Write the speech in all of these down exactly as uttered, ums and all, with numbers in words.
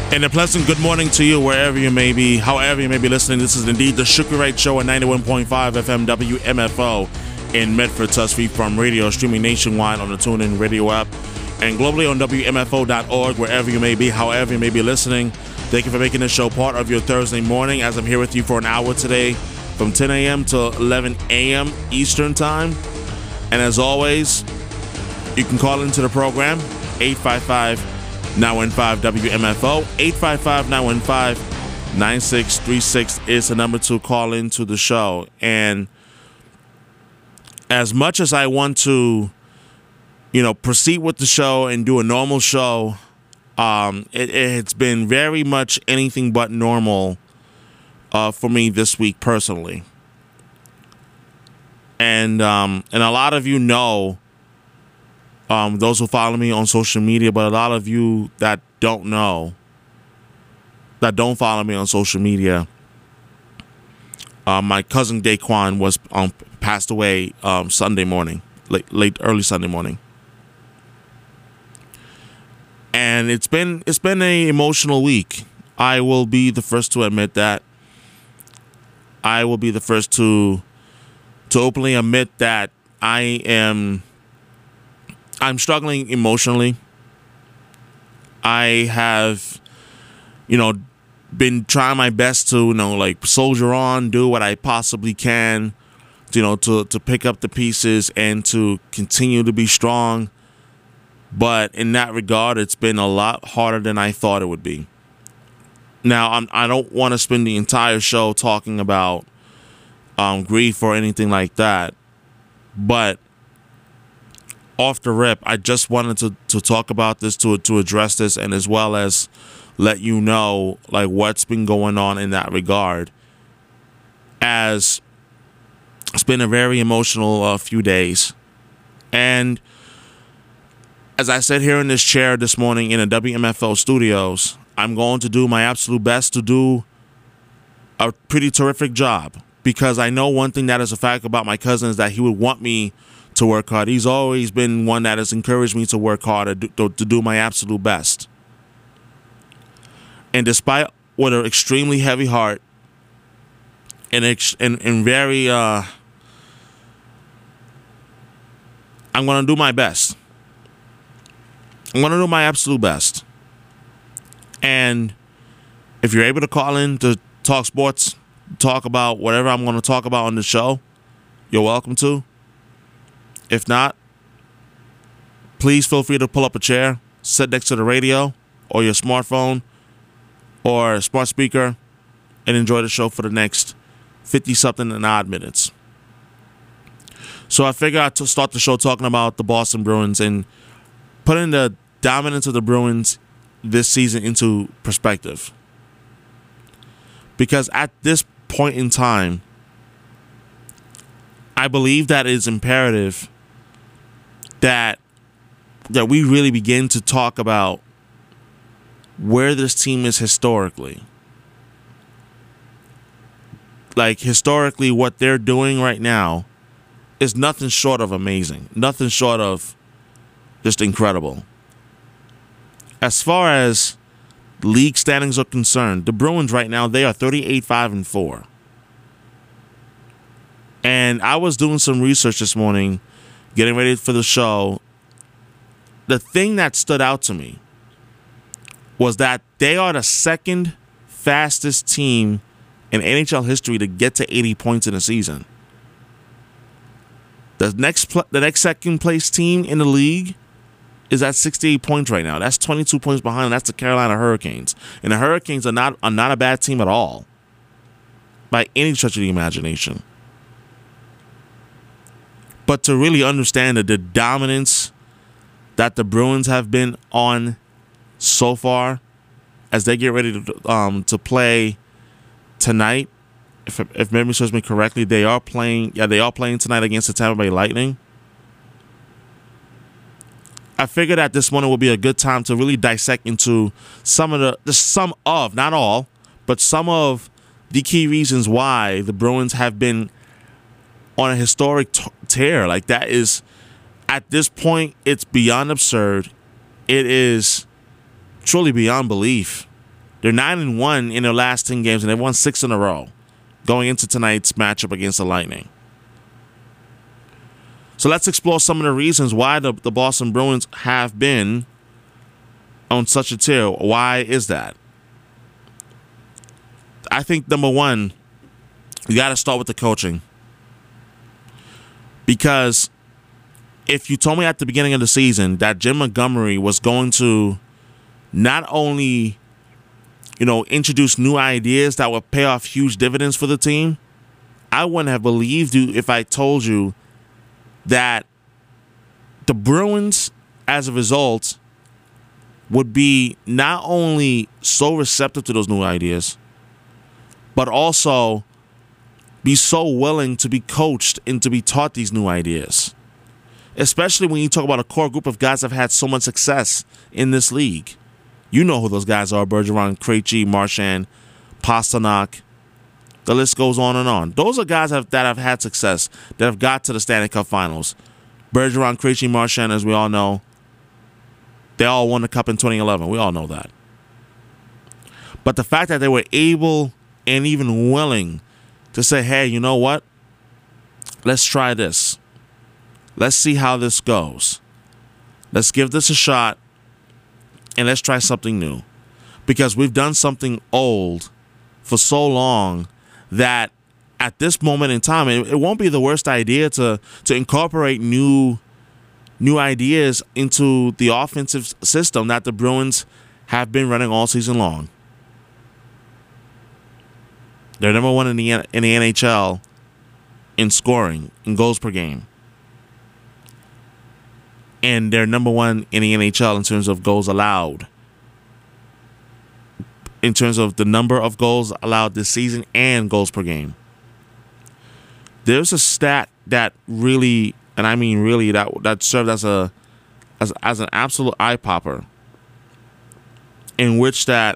And a pleasant good morning to you wherever you may be, however you may be listening. This is indeed the Sugar Right Show at ninety-one point five F M W M F O in Medford, Tuskegee from radio, streaming nationwide on the TuneIn Radio app and globally on W M F O dot org, wherever you may be, however you may be listening. Thank you for making this show part of your Thursday morning as I'm here with you for an hour today from ten a.m. to eleven a.m. Eastern Time. And as always, you can call into the program, eight five five, nine one five, W M F O. eight five five, nine one five, nine six three six is the number to call into the show. And as much as I want to, you know, proceed with the show and do a normal show, um, it, it's been very much anything but normal uh, for me this week personally. And um, and a lot of you know, Um, those who follow me on social media, but a lot of you that don't know, that don't follow me on social media, uh, my cousin Daquan was um, passed away um, Sunday morning, late, late, early Sunday morning, and it's been it's been a emotional week. I will be the first to admit that. I will be the first to to openly admit that I am. I'm struggling emotionally. I have, you know, been trying my best to, you know, like soldier on, do what I possibly can, to, you know, to, to pick up the pieces and to continue to be strong. But in that regard, it's been a lot harder than I thought it would be. Now, I'm, I don't want to spend the entire show talking about um, grief or anything like that, but off the rip, I just wanted to, to talk about this, to to address this, and as well as let you know like what's been going on in that regard. As it's been a very emotional uh, few days, and as I sit here in this chair this morning in the W M F O studios, I'm going to do my absolute best to do a pretty terrific job, because I know one thing that is a fact about my cousin is that he would want me to work hard. He's always been one that has encouraged me to work hard, to, to do my absolute best. And despite what an extremely heavy heart and ex- and, and very, uh, I'm going to do my best. I'm going to do my absolute best. And if you're able to call in to talk sports, talk about whatever I'm going to talk about on the show, you're welcome to. If not, please feel free to pull up a chair, sit next to the radio or your smartphone or a smart speaker, and enjoy the show for the next fifty-something and odd minutes. So I figured I'd start the show talking about the Boston Bruins and putting the dominance of the Bruins this season into perspective. Because at this point in time, I believe that it is imperative that that we really begin to talk about where this team is historically. Like, historically, what they're doing right now is nothing short of amazing. Nothing short of just incredible. As far as league standings are concerned, the Bruins right now, they are thirty-eight, five, and four. And I was doing some research this morning, getting ready for the show. The thing that stood out to me was that they are the second fastest team in N H L history to get to eighty points in a season. The next, pl- the next second place team in the league is at sixty-eight points right now. That's twenty-two points behind. That's the Carolina Hurricanes, and the Hurricanes are not are not a bad team at all, by any stretch of the imagination. But to really understand the, the dominance that the Bruins have been on so far, as they get ready to um, to play tonight, if if memory serves me correctly, they are playing. Yeah, they are playing tonight against the Tampa Bay Lightning. I figured that this morning would be a good time to really dissect into some of the, the some of, not all, but some of the key reasons why the Bruins have been on a historic t- tear. Like, that is, at this point, it's beyond absurd. It is truly beyond belief They're nine and one in their last ten games, and they've won six in a row going into tonight's matchup against the Lightning. So let's explore some of the reasons why the, the Boston Bruins have been on such a tear. Why is that? I think, number one, you got to start with the coaching. Because if you told me at the beginning of the season that Jim Montgomery was going to not only, you know, introduce new ideas that would pay off huge dividends for the team, I wouldn't have believed you if I told you that the Bruins, as a result, would be not only so receptive to those new ideas, but also be so willing to be coached and to be taught these new ideas. Especially when you talk about a core group of guys that have had so much success in this league. You know who those guys are: Bergeron, Krejci, Marchand, Pastrnak. The list goes on and on. Those are guys that have, that have had success, that have got to the Stanley Cup Finals. Bergeron, Krejci, Marchand, as we all know, they all won the Cup in twenty eleven. We all know that. But the fact that they were able and even willing to say, hey, you know what? Let's try this. Let's see how this goes. Let's give this a shot, and let's try something new. Because we've done something old for so long that at this moment in time, it, it won't be the worst idea to to incorporate new new ideas into the offensive system that the Bruins have been running all season long. They're number one in the in the N H L in scoring, in goals per game. And they're number one in the N H L in terms of goals allowed. In terms of the number of goals allowed this season and goals per game. There's a stat that really, and I mean really, that that served as a as, as an absolute eye popper, in which that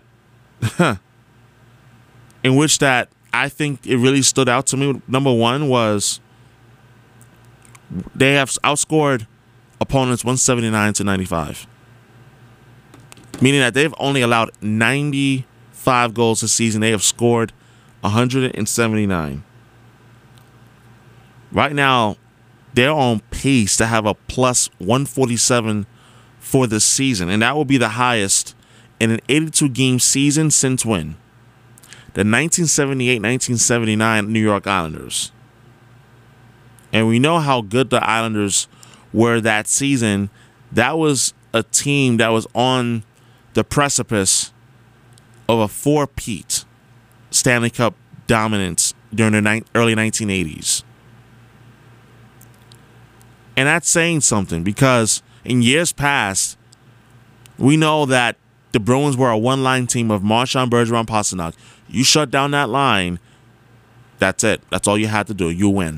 in which that I think it really stood out to me. Number one was they have outscored opponents one seventy-nine to ninety-five, meaning that they've only allowed ninety-five goals this season. They have scored one hundred seventy-nine. Right now, they're on pace to have a plus one forty-seven for this season, and that will be the highest in an eighty-two game season since when? The nineteen seventy-eight nineteen seventy-nine New York Islanders. And we know how good the Islanders were that season. That was a team that was on the precipice of a four-peat Stanley Cup dominance during the ni- early nineteen eighties. And that's saying something, because in years past, we know that the Bruins were a one-line team of Marchand, Bergeron, Pastrnak. You shut down that line, that's it. That's all you had to do. You win.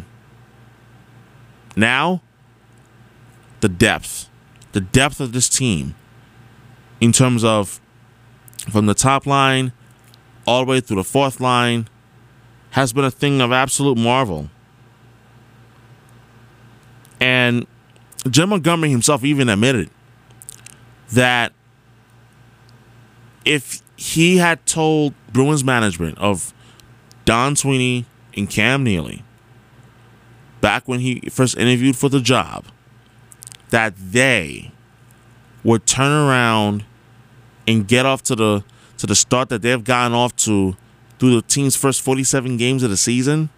Now, the depth. The depth of this team in terms of from the top line all the way through the fourth line has been a thing of absolute marvel. And Jim Montgomery himself even admitted that if he had told Bruins management of Don Sweeney and Cam Neely back when he first interviewed for the job that they would turn around and get off to the to the start that they've gotten off to through the team's first forty-seven games of the season,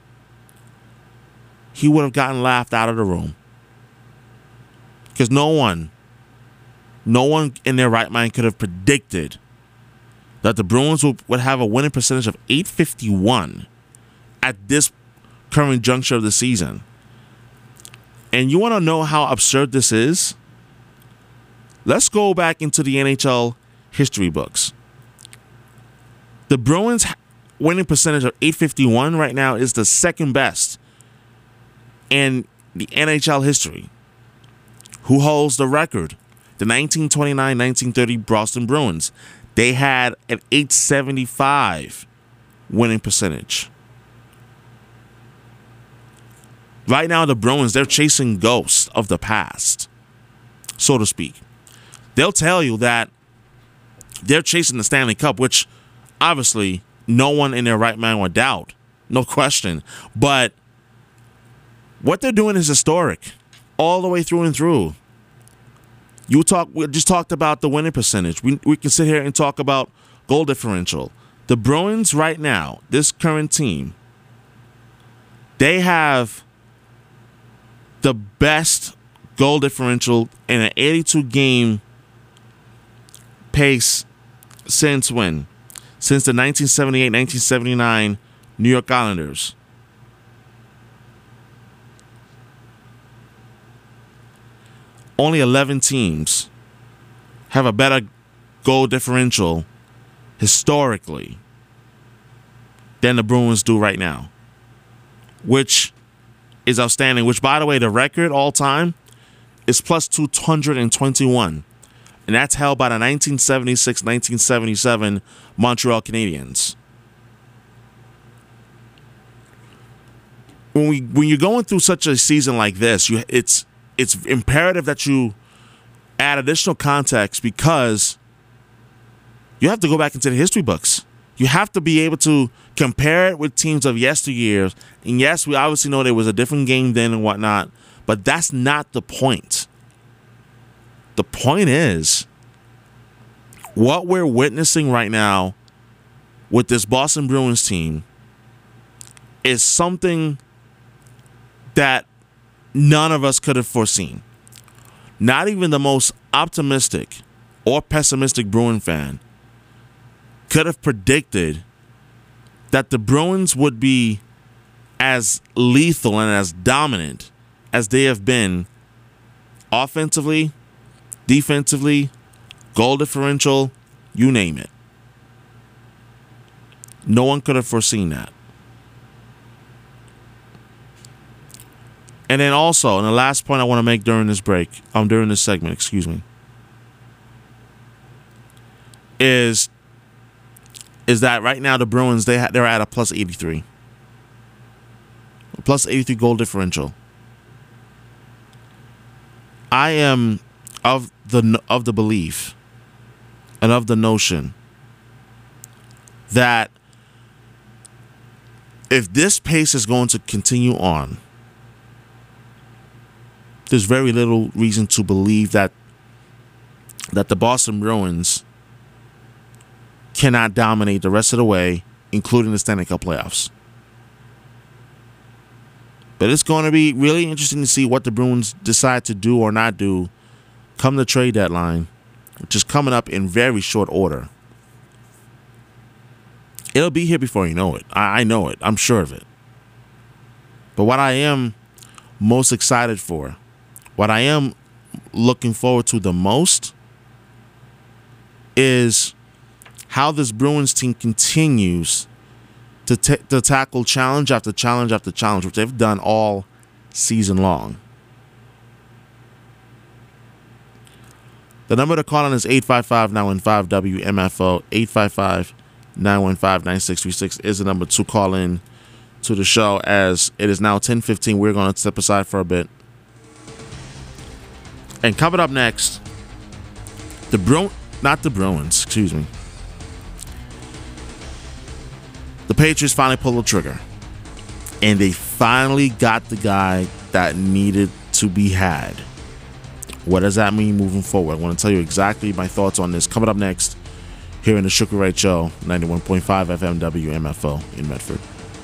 he would have gotten laughed out of the room. Because no one, no one in their right mind could have predicted that the Bruins would, would have a winning percentage of eight fifty-one at this current juncture of the season. And you want to know how absurd this is? Let's go back into the N H L history books. The Bruins' winning percentage of eight fifty-one right now is the second best in the N H L history. Who holds the record? The nineteen twenty-nine nineteen thirty Boston Bruins. They had an eight seventy-five winning percentage. Right now, the Bruins, they're chasing ghosts of the past, so to speak. They'll tell you that they're chasing the Stanley Cup, which obviously, no one in their right mind would doubt, no question. But what they're doing is historic, all the way through and through. You talk. We just talked about the winning percentage. We we can sit here and talk about goal differential. The Bruins right now, this current team, they have the best goal differential in an eighty-two game pace since when? Since the nineteen seventy-eight nineteen seventy-nine New York Islanders. Only eleven teams have a better goal differential historically than the Bruins do right now, which is outstanding. Which, by the way, the record all time is plus two hundred twenty-one, and that's held by the nineteen seventy-six nineteen seventy-seven Montreal Canadiens. When we when you're going through such a season like this, you it's it's imperative that you add additional context, because you have to go back into the history books. You have to be able to compare it with teams of yesteryear. And yes, we obviously know there was a different game then and whatnot, but that's not the point. The point is, what we're witnessing right now with this Boston Bruins team is something that none of us could have foreseen. Not even the most optimistic or pessimistic Bruin fan could have predicted that the Bruins would be as lethal and as dominant as they have been offensively, defensively, goal differential, you name it. No one could have foreseen that. And then also, and the last point I want to make during this break, um, during this segment, excuse me, is is that right now the Bruins, they ha- they're at a plus eighty-three, a plus eighty-three goal differential. I am of the of the belief and of the notion that if this pace is going to continue on, there's very little reason to believe that that the Boston Bruins cannot dominate the rest of the way, including the Stanley Cup playoffs. But it's going to be really interesting to see what the Bruins decide to do or not do come the trade deadline, which is coming up in very short order. It'll be here before you know it. I, I know it. I'm sure of it. But what I am most excited for, what I am looking forward to the most, is how this Bruins team continues to, t- to tackle challenge after challenge after challenge, which they've done all season long. The number to call on is eight five five, nine one five, W M F O. eight five five, nine one five, nine six three six is the number to call in to the show, as it is now ten fifteen. We're going to step aside for a bit. And coming up next, the Bru- not the Bruins, excuse me. The Patriots finally pulled the trigger. And they finally got the guy that needed to be had. What does that mean moving forward? I want to tell you exactly my thoughts on this coming up next here in the Sugar Ray Show, ninety-one point five F M W M F O in Medford.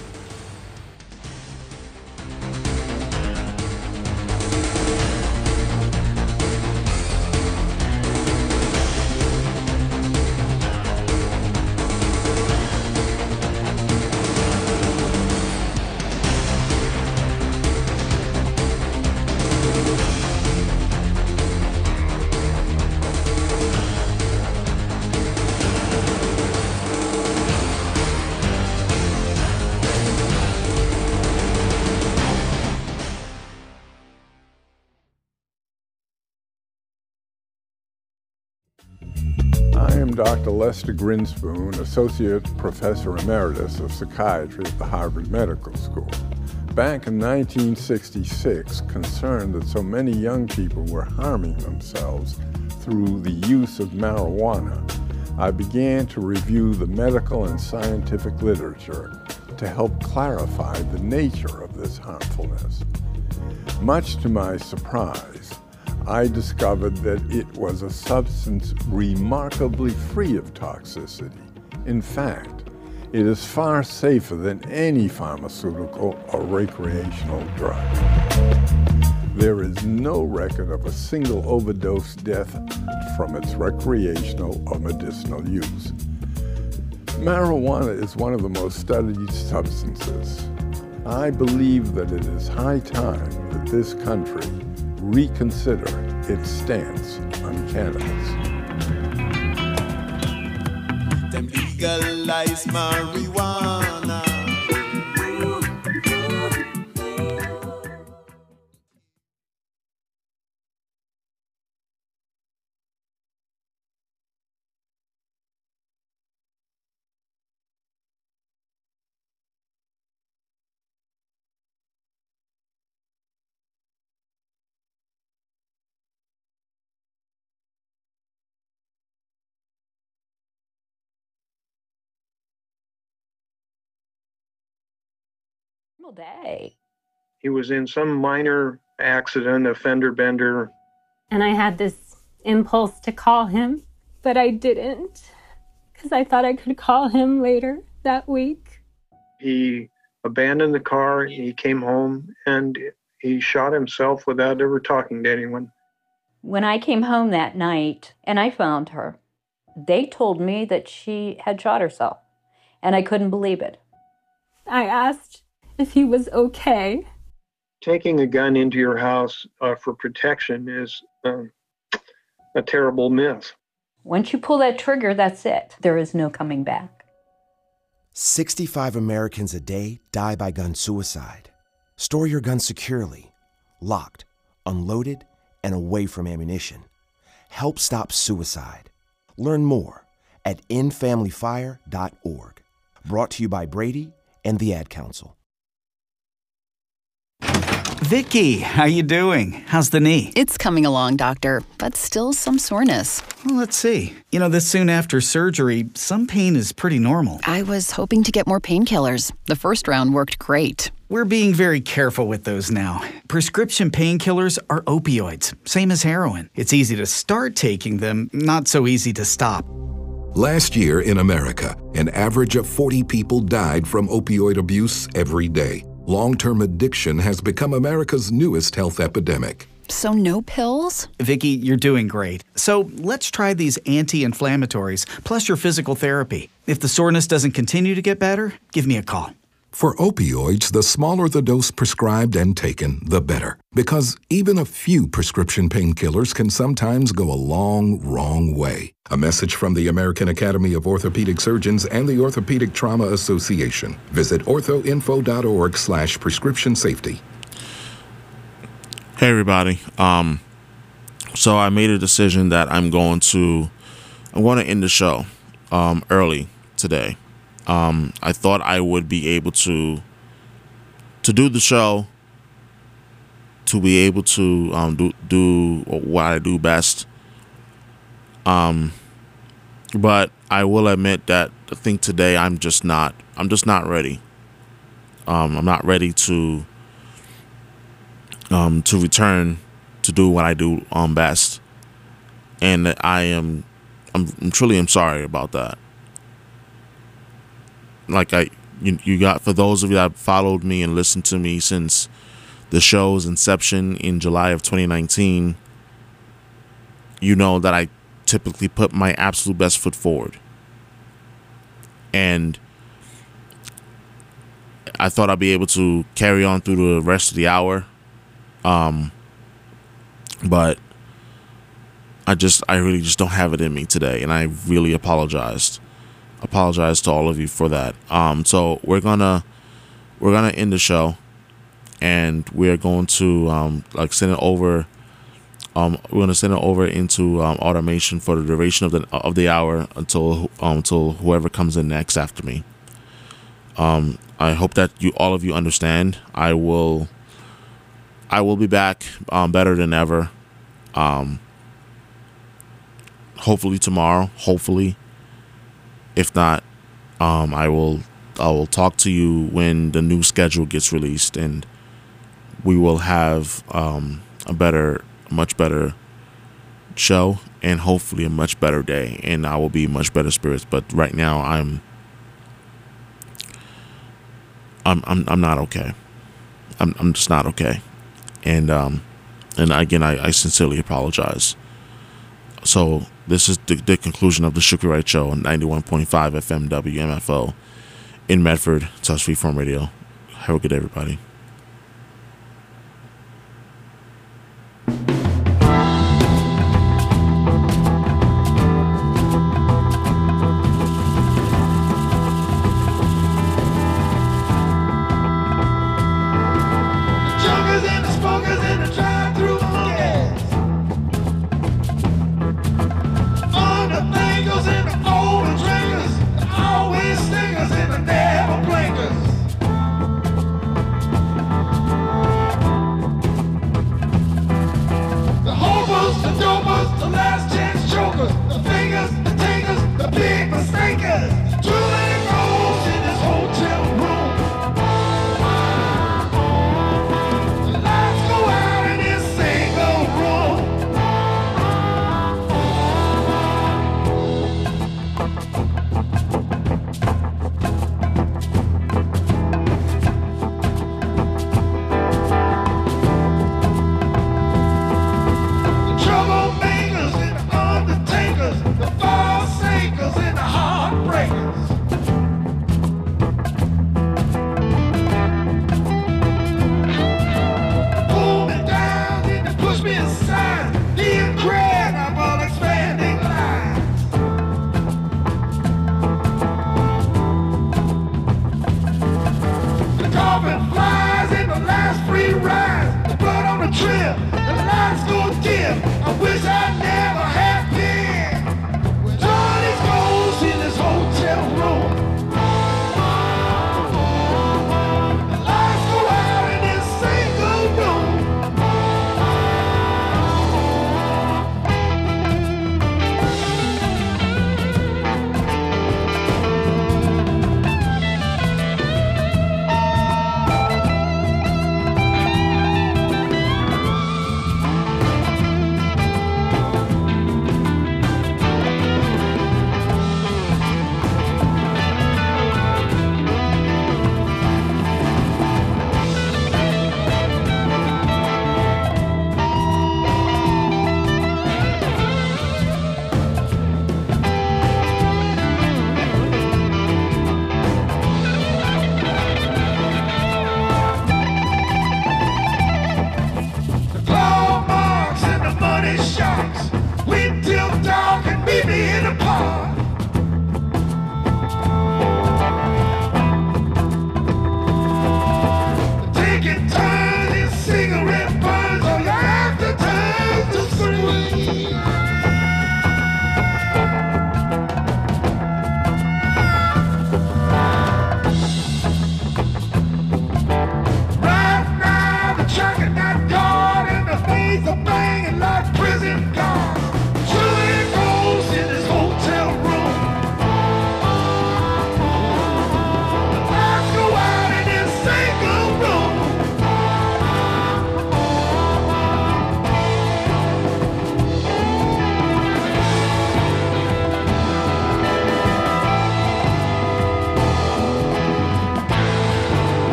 Doctor Lester Grinspoon, Associate Professor Emeritus of Psychiatry at the Harvard Medical School. Back in nineteen sixty-six, concerned that so many young people were harming themselves through the use of marijuana, I began to review the medical and scientific literature to help clarify the nature of this harmfulness. Much to my surprise, I discovered that it was a substance remarkably free of toxicity. In fact, it is far safer than any pharmaceutical or recreational drug. There is no record of a single overdose death from its recreational or medicinal use. Marijuana is one of the most studied substances. I believe that it is high time that this country reconsider its stance on cannabis. Them legalize marijuana. Day. He was in some minor accident, a fender bender. And I had this impulse to call him, but I didn't because I thought I could call him later that week. He abandoned the car, he came home, and he shot himself without ever talking to anyone. When I came home that night and I found her, they told me that she had shot herself, and I couldn't believe it. I asked if he was okay. Taking a gun into your house uh, for protection is uh, a terrible myth. Once you pull that trigger, that's it. There is no coming back. sixty-five Americans a day die by gun suicide. Store your gun securely, locked, unloaded, and away from ammunition. Help stop suicide. Learn more at end family fire dot org. Brought to you by Brady and the Ad Council. Vicky, how you doing? How's the knee? It's coming along, doctor, but still some soreness. Well, let's see. You know, this soon after surgery, some pain is pretty normal. I was hoping to get more painkillers. The first round worked great. We're being very careful with those now. Prescription painkillers are opioids, same as heroin. It's easy to start taking them, not so easy to stop. Last year in America, an average of forty people died from opioid abuse every day. Long-term addiction has become America's newest health epidemic. So no pills? Vicky, you're doing great. So let's try these anti-inflammatories, plus your physical therapy. If the soreness doesn't continue to get better, give me a call. For opioids, the smaller the dose prescribed and taken, the better. Because even a few prescription painkillers can sometimes go a long, wrong way. A message from the American Academy of Orthopedic Surgeons and the Orthopedic Trauma Association. Visit orthoinfo dot org slash prescription safety. Hey everybody. Um, so I made a decision that I'm going to I'm going to end the show um, early today. Um, I thought I would be able to to do the show, to be able to um, do do what I do best. Um, but I will admit that I think today I'm just not I'm just not ready. Um, I'm not ready to um, to return to do what I do um, best, and I am I'm, I'm truly am sorry about that. Like I, you, you got for those of you that followed me and listened to me since the show's inception in July of twenty nineteen, you know that I typically put my absolute best foot forward. And I thought I'd be able to carry on through the rest of the hour. Um, but I just, I really just don't have it in me today. And I really apologized. Apologize to all of you for that. Um, so we're gonna, we're gonna end the show. And we're going to um, like send it over. Um, we're going to send it over into um, automation for the duration of the of the hour until um, until whoever comes in next after me. Um, I hope that you all of you understand. I will. I will be back um, better than ever. Um, hopefully tomorrow. Hopefully, If not, um, I will I will talk to you when the new schedule gets released, and we will have um, a better, much better show, and hopefully a much better day, and I will be in much better spirits. But right now, I'm I'm I'm I'm not okay. I'm I'm just not okay, and um, and again, I, I sincerely apologize. So this is the, the conclusion of the Shooky Wright Show on ninety-one point five F M W M F O in Medford, Touch Freeform Radio. Have a good day, everybody.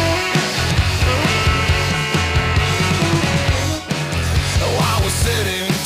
Sitting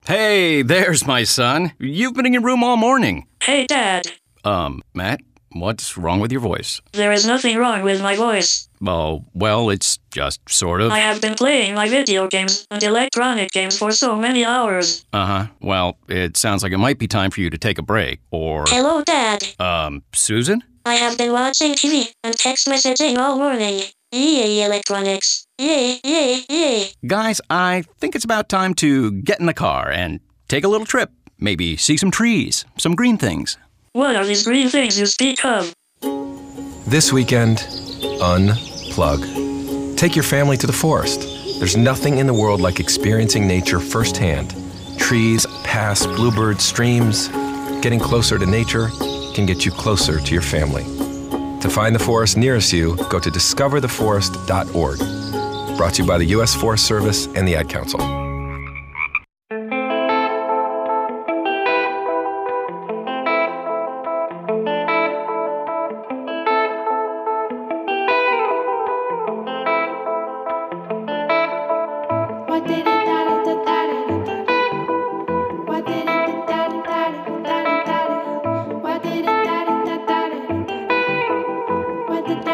Hey, there's my son. You've been in your room all morning. Hey, Dad. Um, Matt, what's wrong with your voice? There is nothing wrong with my voice. Oh, well, it's just sort of. I have been playing my video games and electronic games for so many hours. Uh-huh. Well, it sounds like it might be time for you to take a break, or... Hello, Dad. Um, Susan? I have been watching T V and text messaging all morning. Yay, electronics. Yay, yay, yay. Guys, I think it's about time to get in the car and take a little trip. Maybe see some trees, some green things. What are these green things you speak of? This weekend, unplug. Take your family to the forest. There's nothing in the world like experiencing nature firsthand. Trees, paths, bluebirds, streams. Getting closer to nature can get you closer to your family. To find the forest nearest you, go to discover the forest dot org. Brought to you by the U S Forest Service and the Ad Council.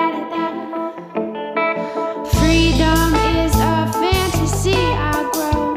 Freedom is a fantasy I grow.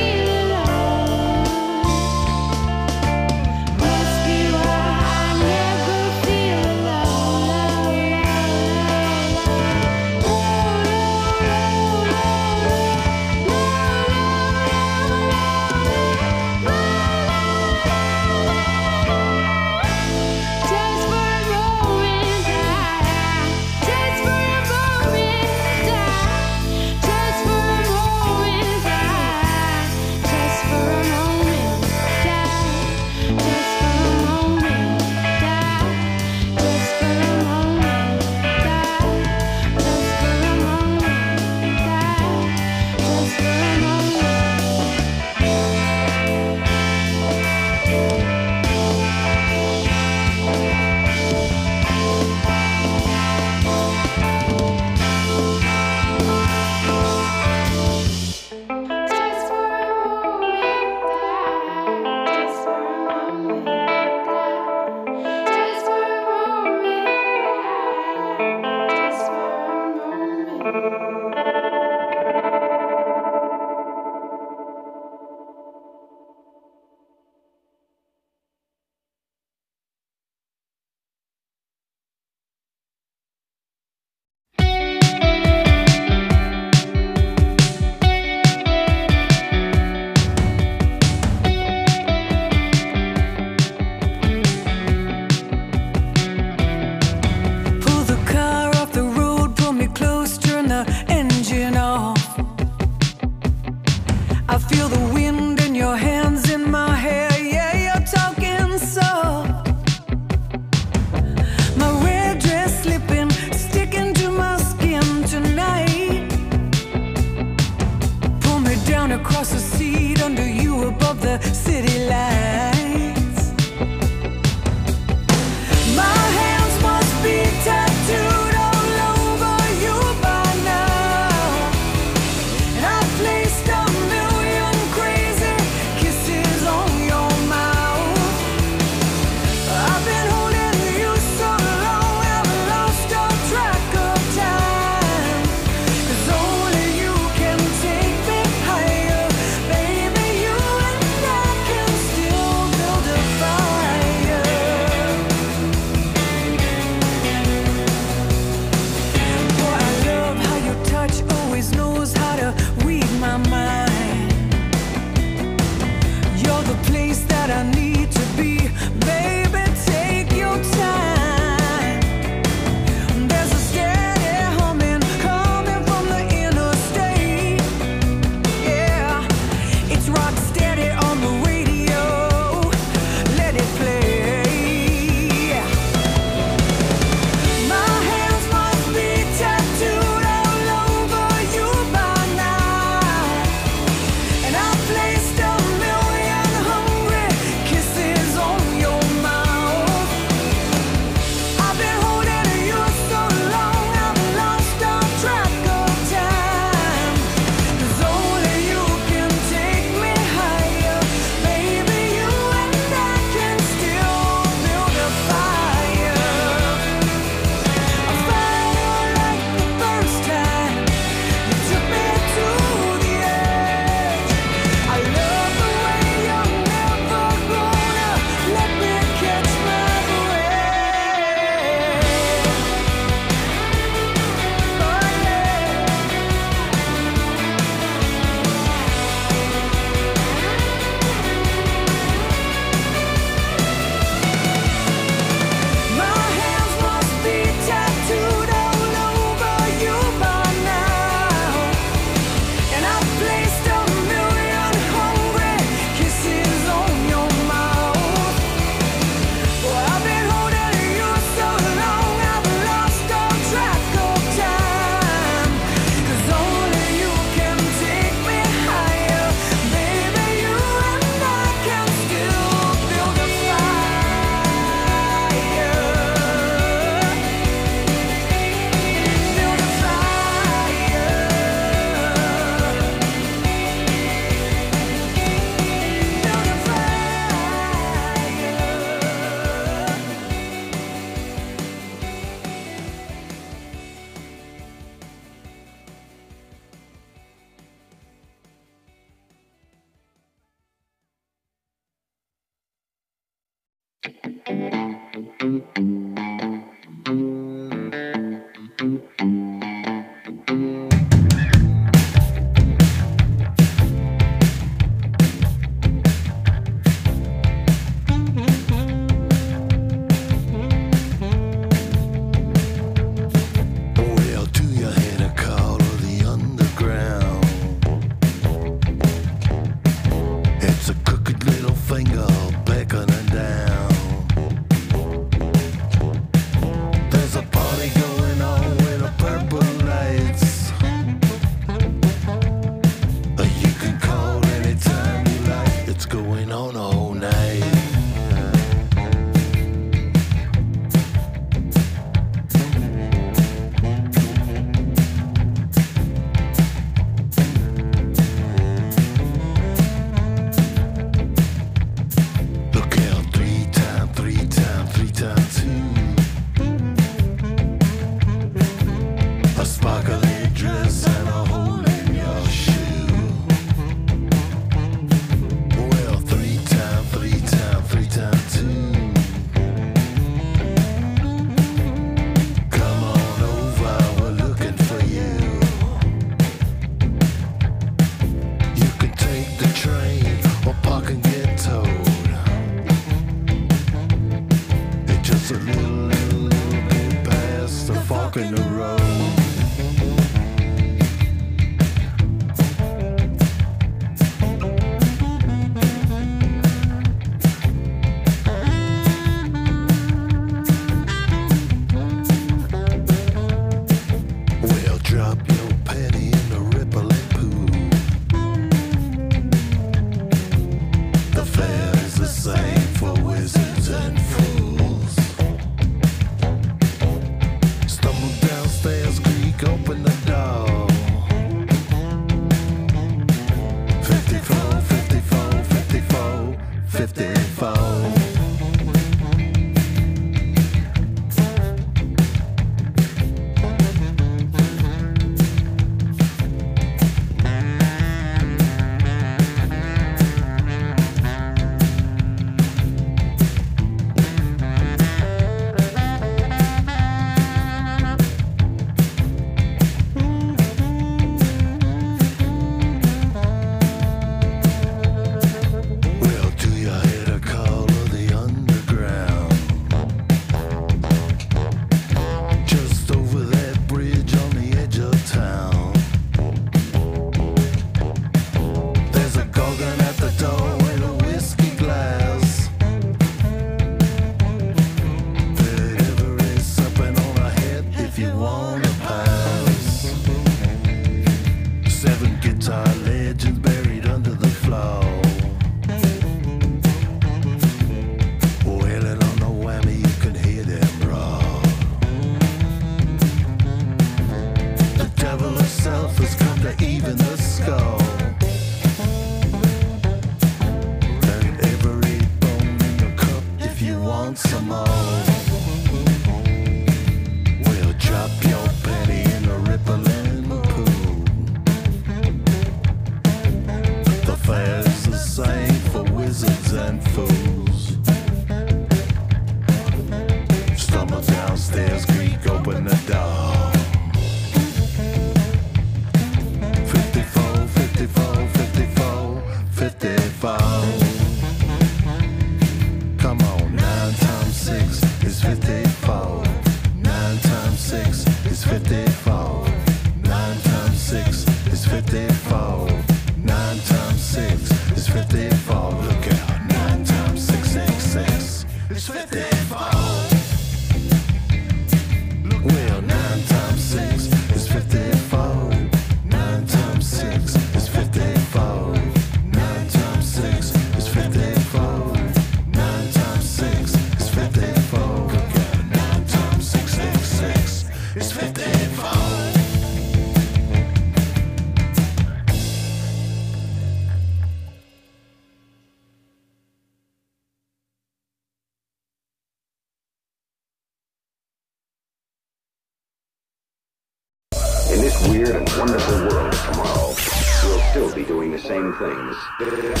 In this weird and wonderful world tomorrow, we'll still be doing the same things.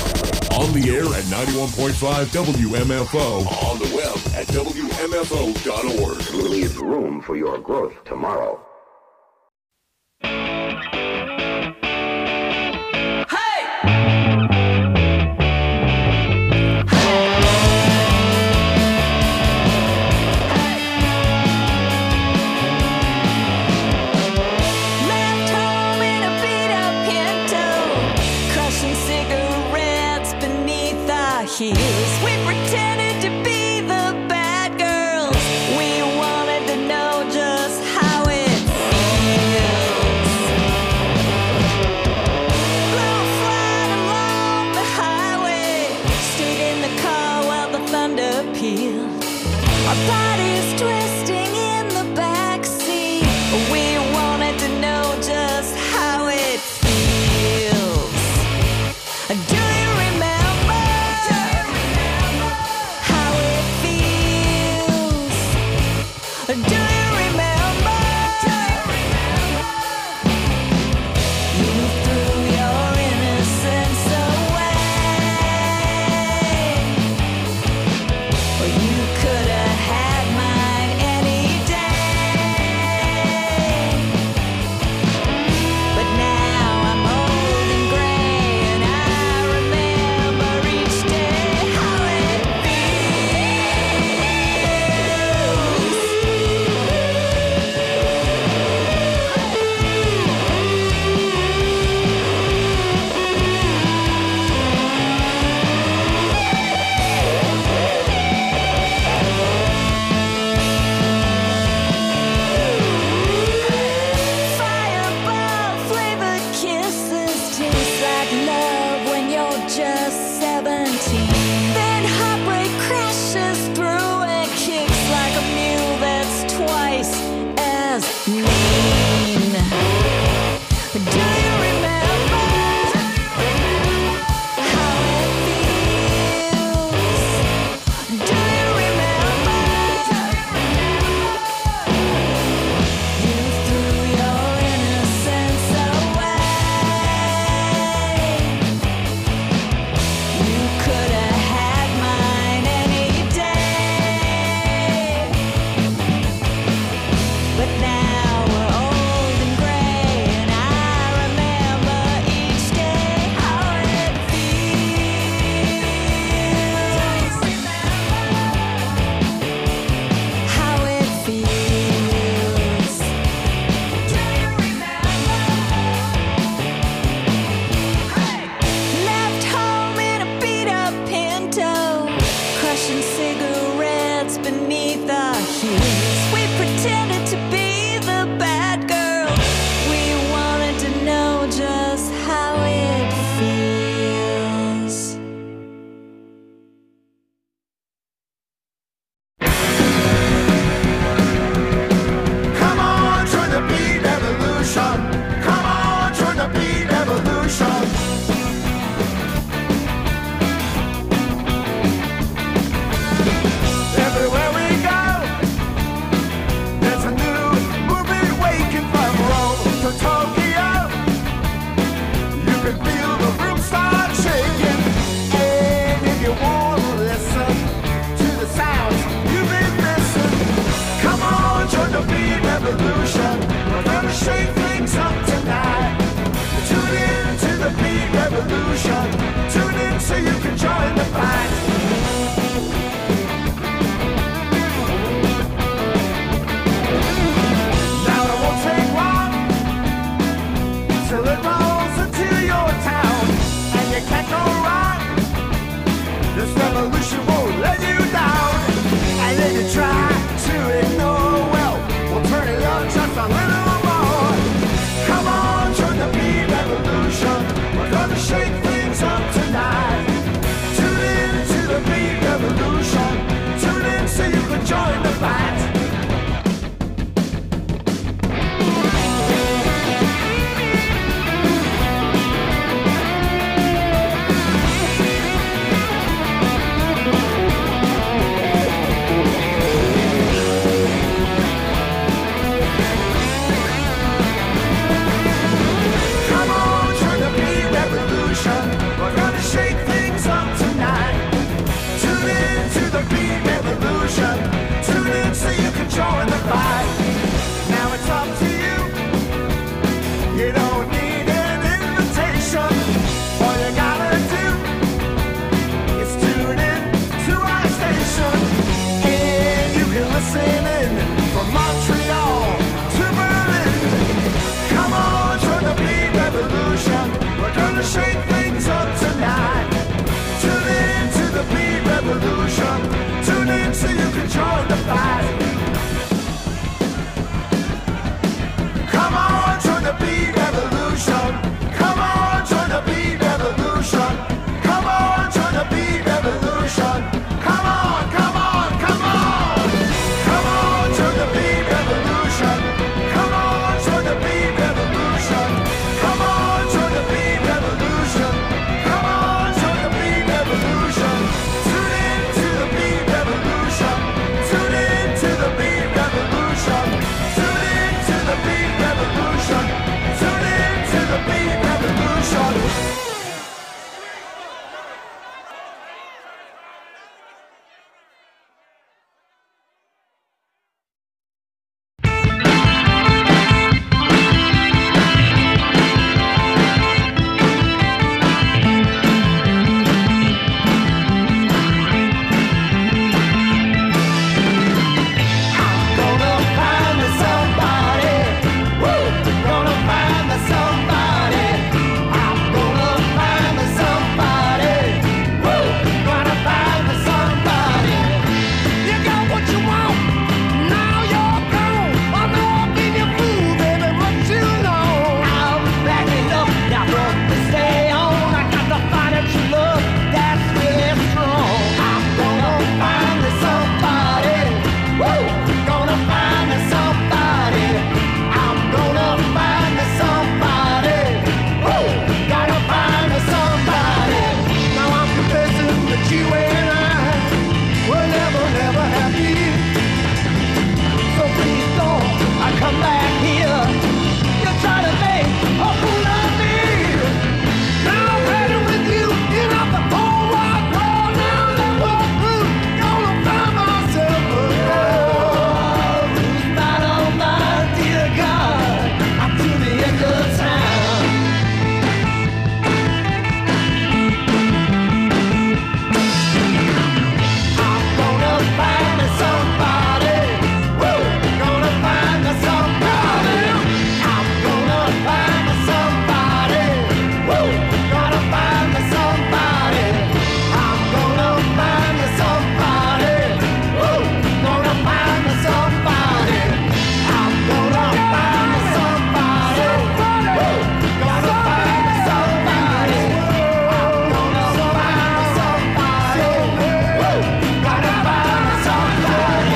On the air at ninety-one point five W M F O. On the web at W M F O dot org. Leave room for your growth tomorrow. Heels. We pretended to be the bad girls. We wanted to know just how it feels. Blew a flight along the highway. Stayed in the car while the thunder pealed. Our bodies twisting in the backseat. We wanted to know just how it feels. Do you remember? Do you remember? You threw your innocence away. Well, you could have had mine any day. But now I'm old and gray, and I remember each day how it Fireball flavored kisses taste like love when you're just seventeen. Then heartbreak crashes through and kicks like a mule that's twice as mean. Do you remember how it feels? Do you remember? You threw your innocence away. You could have had mine any day. But now we're old and gray, and I remember each day how it feels. How it feels. Left home in a beat-up Pinto, crushing cigarettes beneath our heels. We pretended to be the bad girl. We wanted to know just how it feels. Come on, join the beat evolution. Come on, join the beat evolution. Everywhere we go, fight. Come on, join the beat revolution. Come on, join the beat revolution. Come on, join the beat revolution. Come on, come on, come on. Come on, join the beat revolution. Come on, join the beat revolution. Come on, join the beat revolution. Come on, join the beat revolution. Tune in to the beat revolution. Tune in to the beat revolution. Tune in to the beat revolution. Tune in to the beat revolution. Gonna find me somebody. Woo! Gonna find me somebody. I'm gonna find me somebody. Woo! Gonna find me somebody. You got what you want. Now you're gone. I know I'll give you fool, baby, but you know I'll back it up. Now from this day on, I got to find a true love that's really strong. I'm gonna find me somebody. Woo! Gonna find me somebody. I'm gonna find me somebody. Woo! Gonna find me somebody. Now I'm confessing that you and I were never, never happy. So please don't I come back here. You try to make a fool of me. Now I'm ready with you. Get up the whole wide world. Now let walk through. Gonna find myself a girl who's not on my dear God. I'm to the end of time. I'm gonna find me somebody. Woo! Gonna find me somebody. I'm gonna find me somebody. Woo! Gonna find me somebody. I'm gonna find me somebody. Woo! Gonna find me somebody. I'm gonna find me somebody. Woo! Gonna find me somebody. I'm gonna find me somebody. Woo! Gonna find me somebody.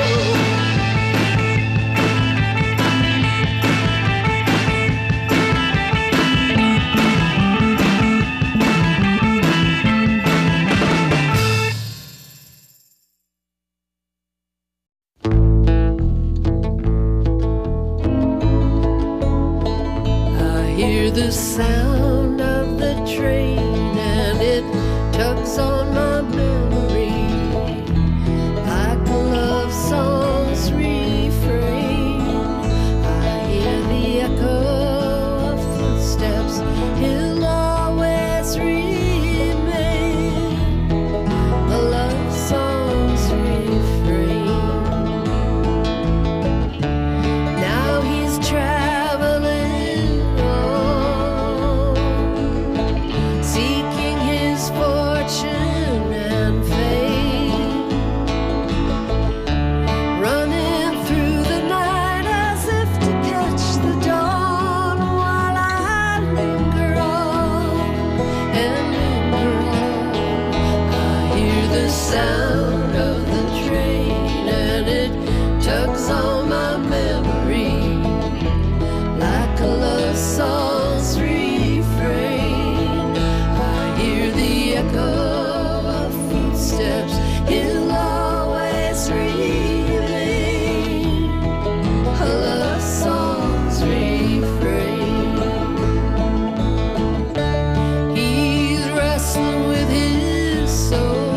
I hear the sound of the train and it tugs on my memory like a love song's refrain. I hear the echo of footsteps, he'll always remain. A love song's refrain. Now he's traveling on, seeking his fortune and fame, running through the night as if to catch the dawn, while I linger on and linger on. I hear the sound of the train and it tugs on my memory like a love song's refrain. I hear the echo of footsteps, he'll always remain. A love song's refrain. He's wrestling with his soul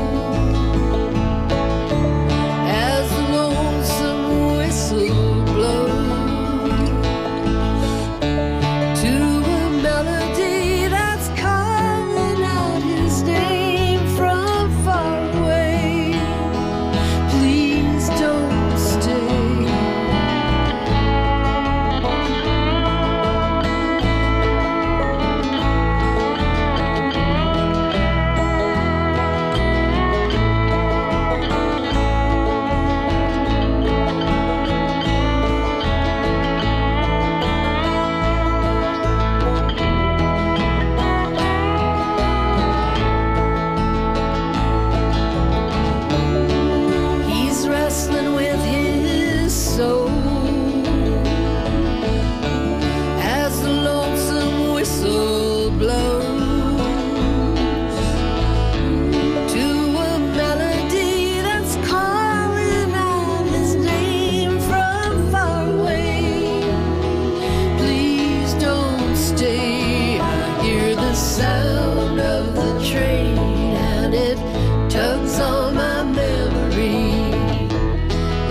as the lonesome whistle blows to a melody that's calling out his name from far away. Please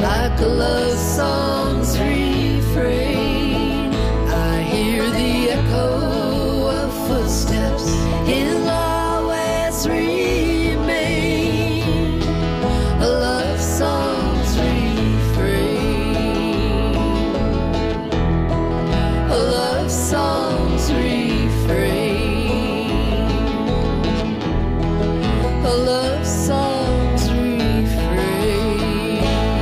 like a love song's refrain. I hear the echo of footsteps. He'll always remain a love song's refrain. A love song's refrain. A love song's refrain.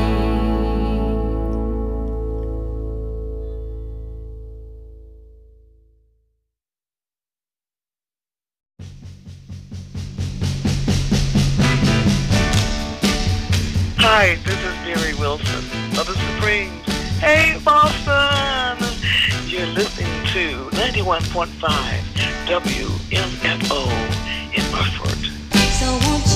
Hi, this is Mary Wilson of the Supremes. Hey, Boston! You're listening to ninety-one point five W M F O in Hartford. So won't you